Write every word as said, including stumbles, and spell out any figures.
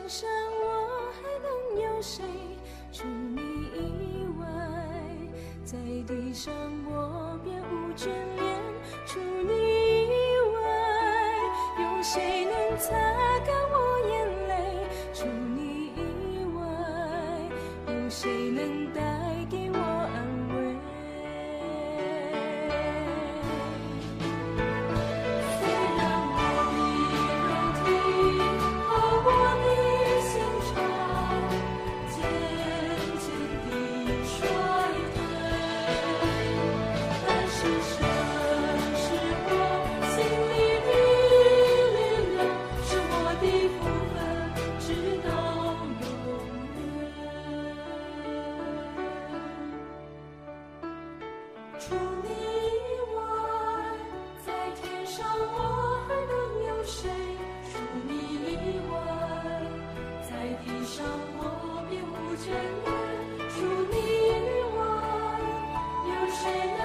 上我还能有谁？除你以外，在地上我便无眷恋。除你以外，有谁能擦干我眼泪？除你以外，有谁能带给我安慰？虽然我的肉体和我的心肠渐渐地衰退，但是神是我心里的力量，是我的福分，直到永远。除你以外，在天上我还能有谁？除你以外，在地上我便无眷恋。除你以外，有谁